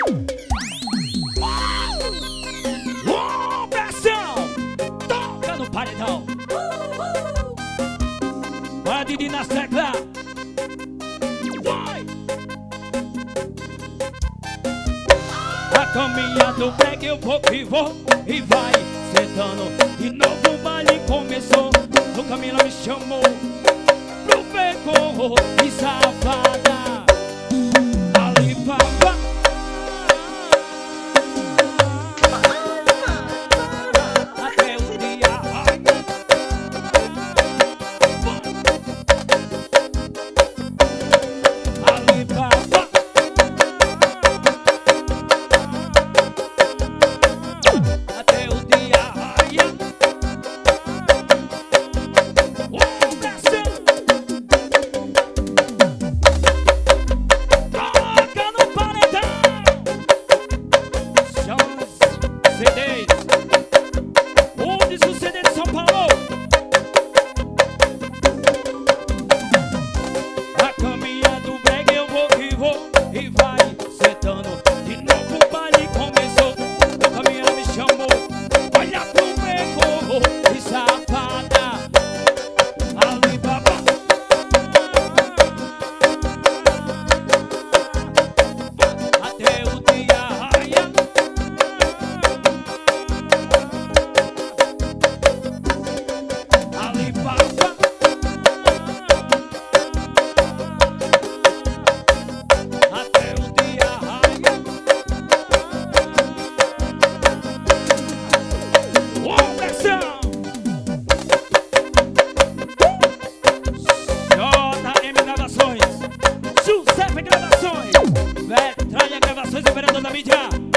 Pressão! Toca no paredão. Vai, Didi nas teclas. Vai! A caminha do break eu vou que vou e vai sentando. De novo o baile começou. O Camila me chamou pro beco e safada. Ali papá. Até o dia vai. Ali papá. Até o dia raia. Toca no paredão. Chama os CDs. Onde o CD de São Paulo? A caminha do break eu vou que vou e vai sentando. De novo o baile começou. O caminhão me chamou. Olha pro beco e safada. Ali babá. Até o dia raia. Ali babá. Até o dia raia. Pressão! JM Gravações, Giuseppe Gravações, Vetralha Gravações e Vereador da Mídia.